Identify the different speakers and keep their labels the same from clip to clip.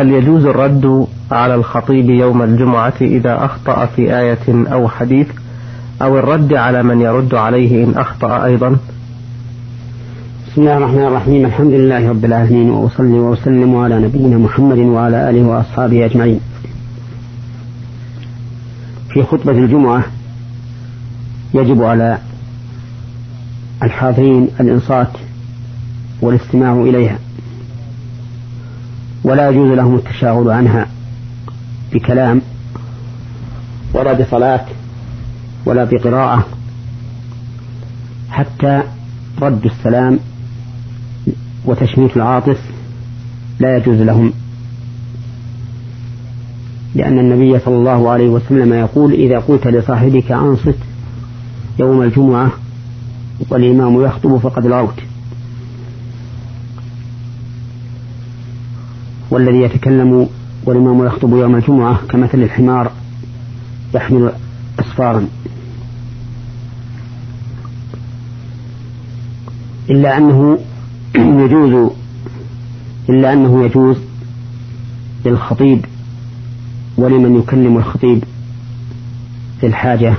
Speaker 1: هل يجوز الرد على الخطيب يوم الجمعة إذا أخطأ في آية أو حديث، أو الرد على من يرد عليه إن أخطأ أيضا؟
Speaker 2: بسم الله الرحمن الرحيم. الحمد لله رب العالمين، وأصلي وأسلم على نبينا محمد وعلى آله وأصحابه أجمعين. في خطبة الجمعة يجب على الحاضرين الإنصات والاستماع إليها، ولا يجوز لهم التشاغل عنها بكلام ولا بصلاة ولا بقراءة، حتى رد السلام وتشميت العاطس لا يجوز لهم، لأن النبي صلى الله عليه وسلم يقول: إذا قلت لصاحبك أنصت يوم الجمعة والإمام يخطب فقد لغوت. والذي يتكلم والإمام يخطب يوم الجمعة كمثل الحمار يحمل أسفارا. إلا أنه يجوز للخطيب ولمن يكلم الخطيب في الحاجة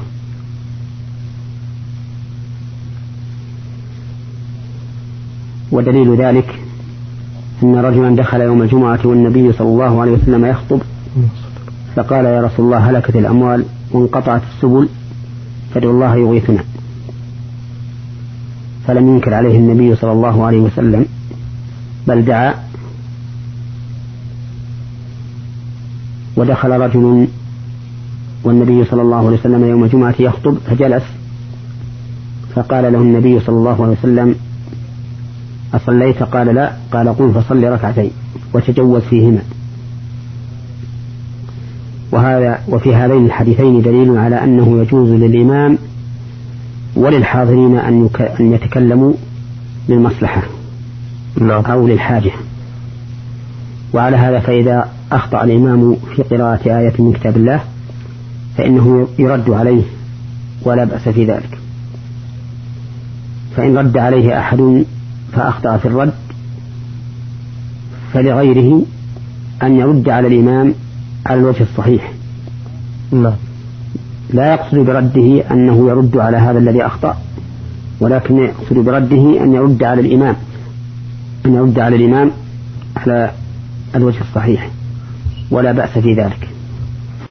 Speaker 2: ودليل ذلك أن رجلا دخل يوم الجمعة والنبي صلى الله عليه وسلم يخطب، فقال: يا رسول الله، هلكت الأموال وانقطعت السبل فادعو الله يغيثنا. فلم ينكر عليه النبي صلى الله عليه وسلم، بل دعا. ودخل رجل والنبي صلى الله عليه وسلم يوم الجمعة يخطب فجلس، فقال له النبي صلى الله عليه وسلم: أصليت؟ قال: لا. قال: قم فصل ركعتين وتجوز فيهما. وفي هذين الحديثين دليل على أنه يجوز للإمام وللحاضرين أن يتكلموا للمصلحة أو للحاجة. وعلى هذا فإذا أخطأ الإمام في قراءة آية من كتاب الله فإنه يرد عليه ولا بأس في ذلك. فإن رد عليه أحد فأخطأ في الرد فلغيره أن يرد على الإمام على الوجه الصحيح، لا يقصد برده أنه يرد على هذا الذي أخطأ، ولكن يقصد برده أن يرد على الإمام على الوجه الصحيح، ولا بأس في ذلك.